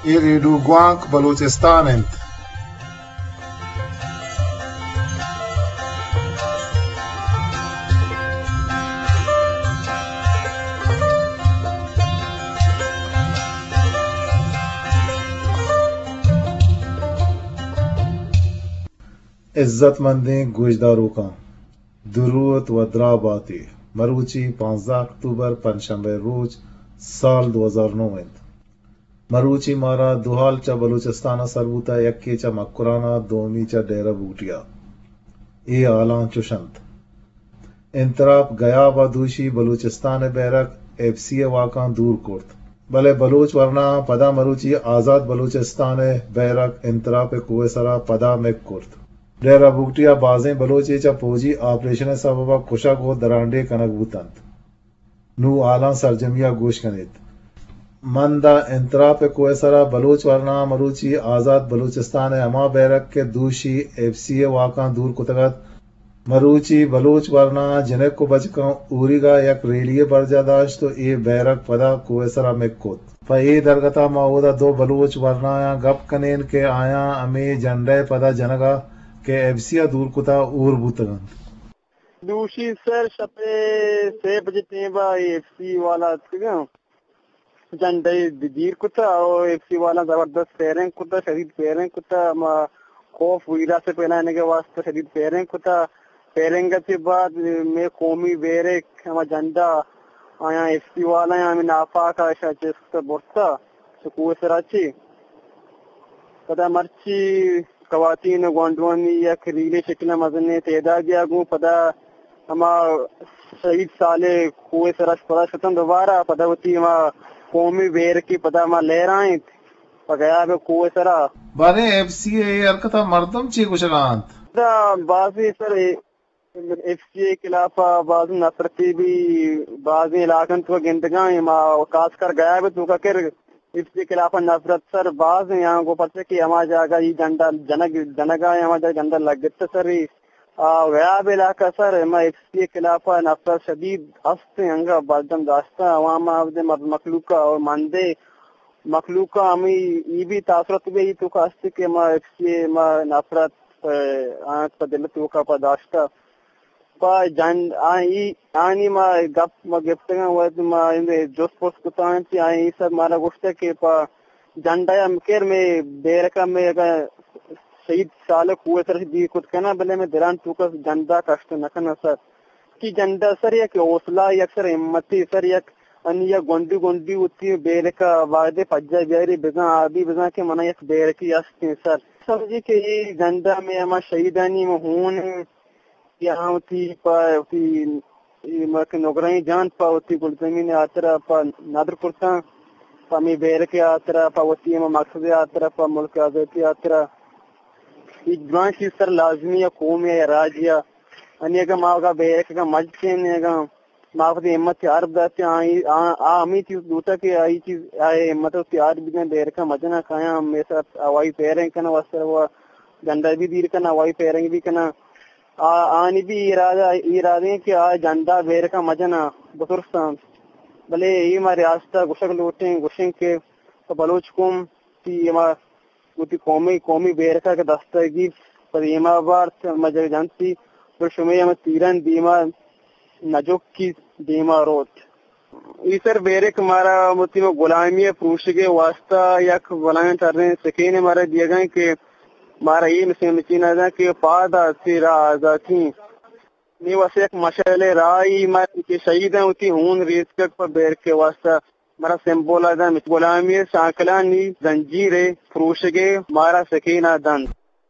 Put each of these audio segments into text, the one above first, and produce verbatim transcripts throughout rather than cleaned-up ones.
يريدوا قوانك بلوچستان انت. عزت مندیں گوشداروں کا درود و دراباتی مروچی پانزدہ اکتوبر پنجشنبہ روز سال دو ہزار نو انت. مروچی مارا دوحال چا بلوچستان سربوتا یکی چا مکرانا دومی چا ڈیرہ بوٹیا ای آلان چوشند. انتراپ گیا و دوشی بلوچستان بیرک ایف سی واقعان دور کرد بلے بلوچ ورنہ پدا مروچی آزاد بلوچستان بیرک انتراپ کوئے سرا پدا مک کرد. ڈیرہ بوٹیا بازیں بلوچی چا پوجی آپریشن سببا کشا کو درانڈے کنک بوتند نو آلان سرجمیا گوش کنید. مندا انتراپ کوئسرا بلوچ ورنا مروچی آزاد بلوچستان اما بیرک کے دوشی ایف سی واقعان دور کتگت مروچی بلوچ ورنا جنک کو بچکاں اوری گا یک ریلیے برجا داشت تو ای بیرک پدا کوئسرا مکوت پا ای درگتا ماودا دو بلوچ ورنا گپ کنین کے آیا امی جنڈے پدا جنگا کہ ایف سی دور کتا اور بوتگن. دوشی سر شپے سے بجے تیبا ایف سی والا تگا جنڈے دیر کتا اور ایف سی والا زبردست پیرنگ کتا شدید پیرنگ کتا خوف ویرا سے پہنانے کے واسطے شدید پیرنگ کتا. پیرنگ کے بعد میں قومی بیرک ہما جنڈا آیا ایف سی والا ہمیں نافا کا شاچست بورتا سکوہ سراچی پدا مرچی خواتین گونڈوانی یا خریلے شکل مزنے تیدا گیا گوں پدا ہما شہید سالے کوئے سرش پدا شتن دوبارہ پدا ہوتی ہما قومی بیر کی پدا ہما لہر آئیں پا گیا بے کوئے سرا بانے ایف سی اے ارکتا مردم چی کشگانت پدا بازی سر ایف سی اے خلافہ بازی نصرتی بھی بازی علاقن تو گندگاں ہما کاس کر گیا بے تو کا کر اس کے خلاف نفرت سر بعض یہاں کو پتہ کہ ہما جاگا یہ جنڈا جنگ جنگا ہما جاگا جنڈا لگتا سر غیاب علاقہ سر ہما اس کے خلاف نفرت شدید ہست ہنگا بردم داشتا عوام مخلوقہ اور مندے مخلوقہ ہمیں یہ بھی تاثرت بھی تو کاستے کہ ہما اس کے ہما نفرت آنکھ پا دل تو کا پا داشتا پا جن آئی آنی ما گپ ما گفتگاں وقت ما جوس پوس کتان چی آئی سب مارا گوشتا کہ پا جنڈایا مکر میں بیرکا میں شہید سالک ہوئے سر دی کت کنا بلے میں دران توکا جنڈا کشت نکنا سر کی جنڈا سر یک حوصلہ یک سر امتی سر یک انی یا گونڈی گونڈی ہوتی بیرکا وعدے پجا بیاری بزن آبی بزن کے منع یک بیرکی استی سر سمجھی کہ یہ جنڈا میں ہما شہیدانی مہون یہاں ہوتی پا ہوتی نگرائیں جان پا ہوتی گل زمین آترا پا نادر کرتا پا می بیرک آترا پا ہوتی اما مقصد آترا پا ملک آزادی آترا یہ جوان چیز سر لازمی یا قوم یا راجیا انہی اگا ماں کا بیرک کا مجد چین اگا ماں کا امت کی عرب داتی آمی چیز دوتا کہ آئی چیز آئے امت ہوتی عرب بھی بیرک کا مجنہ کھایا ہم میسا آوائی پیرنگ کنا واسطر ہوا جنڈا بھی دیر کنا آوائی پیرنگ بھی کنا آنی بھی ارادہ ارادے کہ آ جنڈا بیر کا مجنا بطرستان بلے یہ ہمارے ریاستہ گشک لوٹیں گشن کے بلوچ قوم کی ہما قومی قومی بیرکا کے دستگی پر ایما بار مجھے جانتی پر شمی ہمیں تیران دیما نجوک کی دیما روت یہ سر بیرک ہمارا مطلب غلامی پروش کے واسطہ یا غلامی کر رہے ہیں سکین ہمارے دیے گئے کہ مارا یہ مسلم چینا دا کہ پادا سیرا آزاتی نہیں واسے ایک مشعل رائی مارا کہ شہید ہیں ہوتی ہون ریسکت پر بیر کے واسطہ مارا سمبول آدھا غلامی سانکلانی زنجیر فروشگے مارا سکینہ دن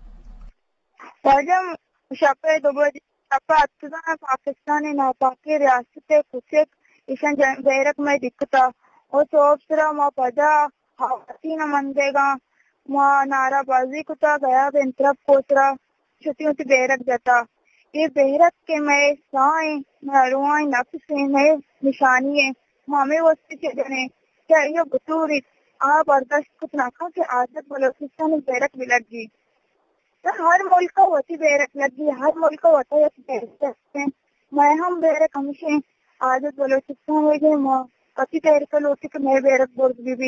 ترجم شپے دوبر شپے اتزان پاکستانی ناپاکی ریاست خصیت ایشان بیرک میں دکھتا اور سوپ سرا ما پدا خواتین مندے گا ما نارا بازی کتا گیا بنترب کوسرا چھتی ہوتی بیرک جاتا یہ بیرک کے میں سائیں روائیں نفس میں نشانی ہے ہمیں وسط کے جنے کیا یہ بطوری آ برداشت کتنا کھا کہ عادت بلوچستان بیرک بھی لگ گی ہر ملک کا ہوتی بیرک لگی ہر ملک کا ہوتا ہے میں ہم بیرک ہمیشہ عادت بلوچستان ہوئی گئے ماں کسی بیرک لوٹی کہ میں بیرک برد بھی بھی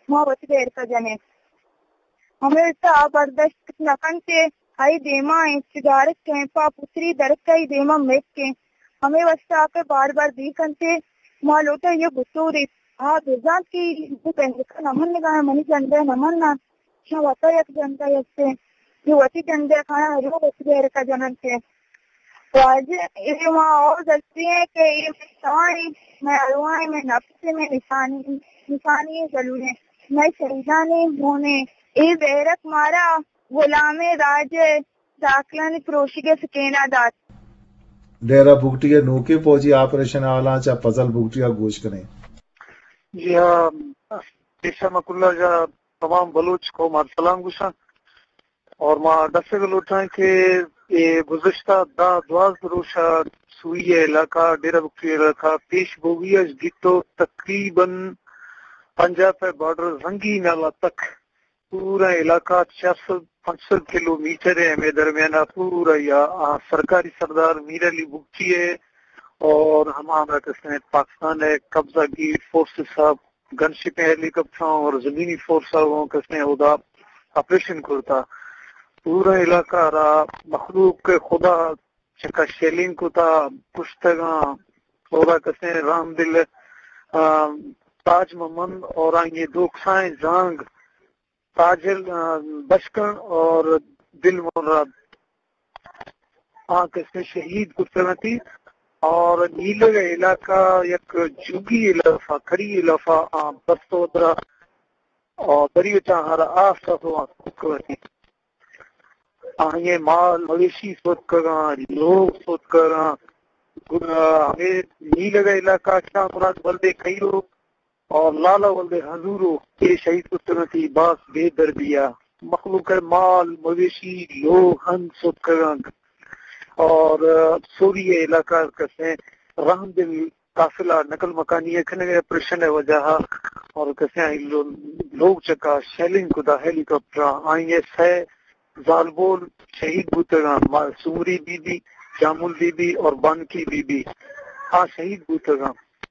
ما وتبير كجنة عملتا بردشت نکنتے ہائی دیما سگارت کے پا پتری درکائی دیما میک کے ہمیں وستا کے بار بار دی کنتے ما لوٹا یہ بطوری ہاں بزان کی پہلکا نمن نگاہ منی جندے نمن نا شاہ وطا یک جندہ یکتے یہ وطی جندے کھانا ہریو وطبیر کا جنن کے واجہ یہ ماں اور دلتی ہیں کہ یہ سوانی میں علوائیں میں نفس میں نشانی نشانی ضرور ہے میں شہیدانی ہونے ای بیرک مارا غلام راج داخلان پروشی کے سکینہ دات ڈیرہ بھگٹیا نوکے پہنچی آپریشن آلان چا پزل بھگٹیا گوش کریں. جی ہاں پیشہ مکلہ جا تمام بلوچ کو مار سلام گوشا اور ماں دسے گل اٹھائیں کہ یہ گزشتہ دا دواز روشا سوئی علاقہ ڈیرہ بھگٹیا علاقہ پیش گوگیا گیتو تقریباً پنجاب بارڈر زنگی نالا تک پورا علاقہ چار سو پانچ سو کلو میٹر ہے میں درمیانہ پورا یا سرکاری سردار میر علی بگٹی ہے اور ہمارا کسنے پاکستان ہے قبضہ کی فورسز صاحب گن شپیں ہیلی کاپٹروں اور زمینی فورسوں کسنے ہودا آپریشن کرتا پورا علاقہ را مخلوق کے خدا چکا شیلنگ کو تا کشتگاں ہودا کسنے رام دل تاج محمد اور آئیں دو کسائیں زانگ تاجل بشکن اور دل مراد آنکھ اس میں شہید کتنتی اور نیلے کا علاقہ یک جوگی علاقہ کھڑی علاقہ بستو درہ اور بریو چاہارا آس کا تو کتنتی آئیں مال مویشی سوت کرگاں لوگ سوت کرگاں ہمیں نیلے کا علاقہ شاہ مراد بلدے کئی لوگ اور لالا ولدے حضورو کے شہید کتنتی باس بے دربیہ مخلوق مال مویشی لوگ ہن سوت کرگاں اور سوری علاقہ کسے رحم دل قافلہ نقل مکانی کھنے پریشن وجہ اور کسے لوگ چکا شیلنگ کو دا ہیلی کاپٹر آئیں سے زالبول شہید بوتگاں سوری بی بی جامل بی بی اور بانکی بی بی ہاں شہید بوتگاں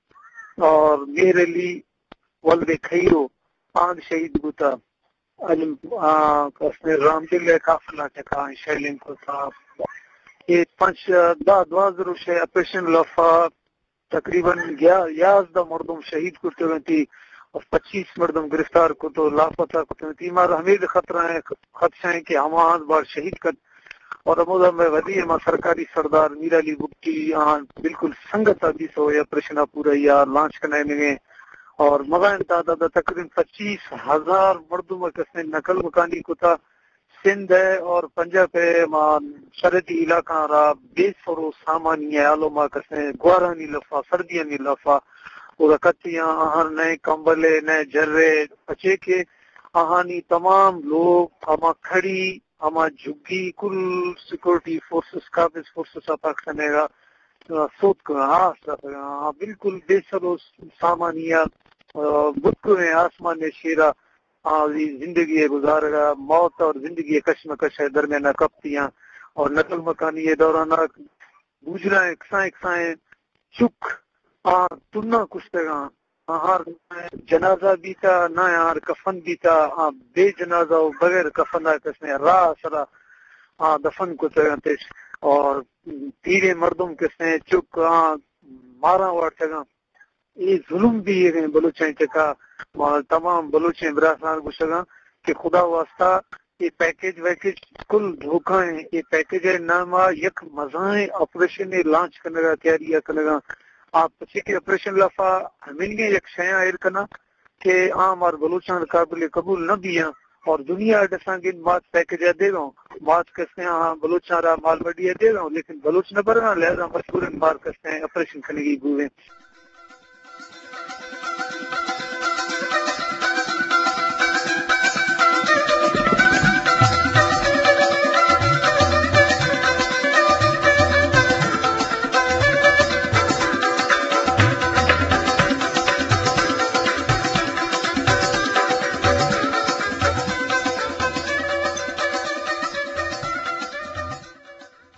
اور میر علی ولد خیرو آن شہید بوتا علم کسنے رام دل قافلہ چکا شیلنگ کو تھا یہ پانچ دا دواز روش ہے اپریشن لفا تقریباً یازدہ مردم شہید کرتے گئے اور پچیس مردم گرفتار کو تو لاپتہ کرتے گئے ہمارا ہمیں خطرہ ہے خدشہ ہے کہ ہم آج بار شہید کر اور امودہ میں ودی ہے سرکاری سردار میر علی بگٹی آن بالکل سنگت حدیث ہو یا اپریشنہ پورا یا لانچ کرنے میں اور مغان تعداد تقریباً پچیس ہزار مردم کسنے نقل مکانی کو تھا سندھ ہے اور پنجاب ہے سرحدی علاقہ را بے سرو سامانی ہے علوما کسے گوارانی لفا سردیانی لفا اور کتیاں آہر نئے کمبلے نئے جرے اچھے کے آہانی تمام لوگ اما کھڑی اما جھگی کل سیکورٹی فورسز قابض فورسز پاکستان گا سوت کو ہاں بالکل بے سرو سامانیہ بدکو میں آسمان شیرہ زندگی گزار گا موت اور زندگی کشمکش ہے درمیانہ کپتیاں اور نقل مکانی دوران گجرا کسائیں کسائیں چک آ تنا کشتگاں ہر جنازہ بھی تھا نہ یار کفن بھی تھا بے جنازہ بغیر کفن کسنے راہ سرا دفن کو تیش اور تیرے مردم کسنے چک مارا وار چگاں یہ ظلم بھی ہے بلوچیں چکا تمام بلوچیں براسان گشگاں کہ خدا واسطہ یہ پیکیج ویکیج کل دھوکہ ہیں یہ پیکیج ہے ناما یک مزائیں آپریشن لانچ کرنے کا تیاری کرنے کا آپ پچھے کے آپریشن لفا ہمیں یک شیاں ایر کرنا کہ عام اور بلوچان قابل قبول نہ بھی ہیں اور دنیا ڈساں گن مات پیکیج دے گا ہوں مات کستے ہیں ہاں بلوچان را مال وڈی دے گا ہوں لیکن بلوچ نہ برگا لہذا مشہور بار کستے ہیں آپریشن کرنے کی گوئے